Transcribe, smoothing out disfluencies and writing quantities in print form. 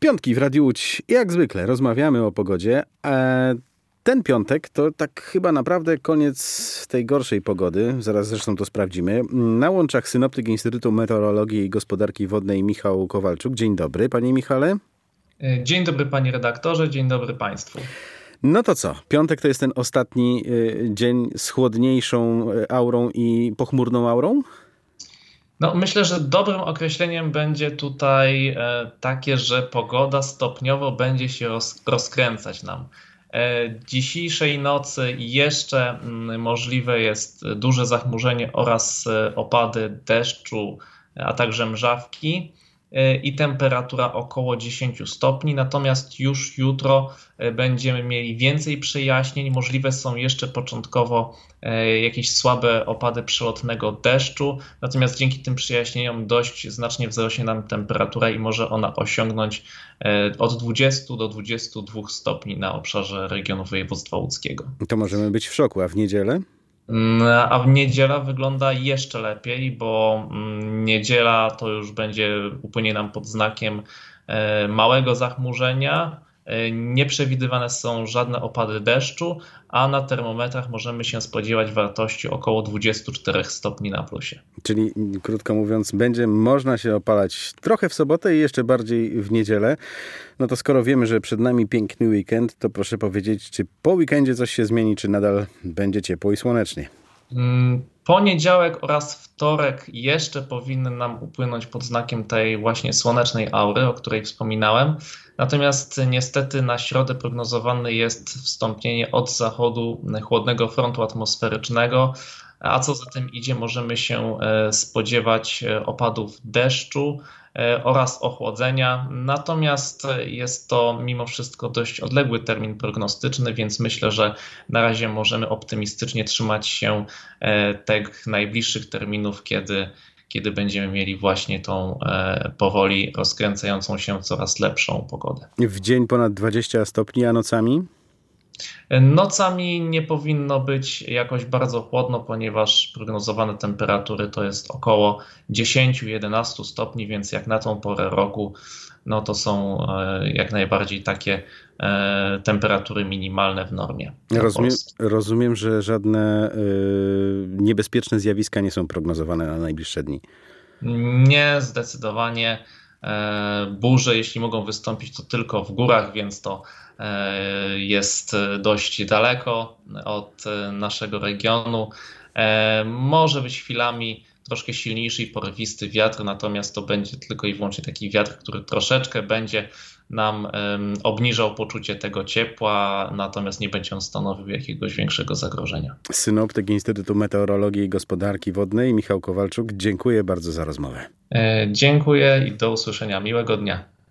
piątki w Radiu Łódź. Jak zwykle rozmawiamy o pogodzie. Ten piątek to tak chyba naprawdę koniec tej gorszej pogody. Zaraz zresztą to sprawdzimy. Na łączach synoptyk Instytutu Meteorologii i Gospodarki Wodnej Michał Kowalczuk. Dzień dobry, panie Michale. Dzień dobry, panie redaktorze. Dzień dobry państwu. No to co? Piątek to jest ten ostatni dzień z chłodniejszą aurą i pochmurną aurą? No, myślę, że dobrym określeniem będzie tutaj takie, że pogoda stopniowo będzie się rozkręcać nam. Dzisiejszej nocy jeszcze możliwe jest duże zachmurzenie oraz opady deszczu, a także mrzawki i temperatura około 10 stopni. Natomiast już jutro będziemy mieli więcej przejaśnień. Możliwe są jeszcze początkowo jakieś słabe opady przelotnego deszczu. Natomiast dzięki tym przejaśnieniom dość znacznie wzrośnie nam temperatura i może ona osiągnąć od 20 do 22 stopni na obszarze regionu województwa łódzkiego. To możemy być w szoku, a w niedzielę? A w niedziela wygląda jeszcze lepiej, bo niedziela to już upłynie nam pod znakiem małego zachmurzenia. Nie przewidywane są żadne opady deszczu, a na termometrach możemy się spodziewać wartości około 24 stopni na plusie. Czyli krótko mówiąc, będzie można się opalać trochę w sobotę i jeszcze bardziej w niedzielę. No to skoro wiemy, że przed nami piękny weekend, to proszę powiedzieć, czy po weekendzie coś się zmieni, czy nadal będzie ciepło i słonecznie? Poniedziałek oraz wtorek jeszcze powinny nam upłynąć pod znakiem tej właśnie słonecznej aury, o której wspominałem. Natomiast niestety na środę prognozowane jest wstąpienie od zachodu chłodnego frontu atmosferycznego, a co za tym idzie, możemy się spodziewać opadów deszczu oraz ochłodzenia. Natomiast jest to mimo wszystko dość odległy termin prognostyczny, więc myślę, że na razie możemy optymistycznie trzymać się tych najbliższych terminów, kiedy będziemy mieli właśnie tą powoli rozkręcającą się coraz lepszą pogodę. W dzień ponad 20 stopni, a nocami? Nocami nie powinno być jakoś bardzo chłodno, ponieważ prognozowane temperatury to jest około 10-11 stopni, więc jak na tą porę roku, no to są jak najbardziej takie temperatury minimalne w normie. Rozumiem, że żadne niebezpieczne zjawiska nie są prognozowane na najbliższe dni. Nie, zdecydowanie. Burze, jeśli mogą wystąpić, to tylko w górach, więc to jest dość daleko od naszego regionu. Może być chwilami troszkę silniejszy i porywisty wiatr, natomiast to będzie tylko i wyłącznie taki wiatr, który troszeczkę będzie nam obniżał poczucie tego ciepła, natomiast nie będzie on stanowił jakiegoś większego zagrożenia. Synoptyk Instytutu Meteorologii i Gospodarki Wodnej Michał Kowalczuk, dziękuję bardzo za rozmowę. Dziękuję i do usłyszenia. Miłego dnia.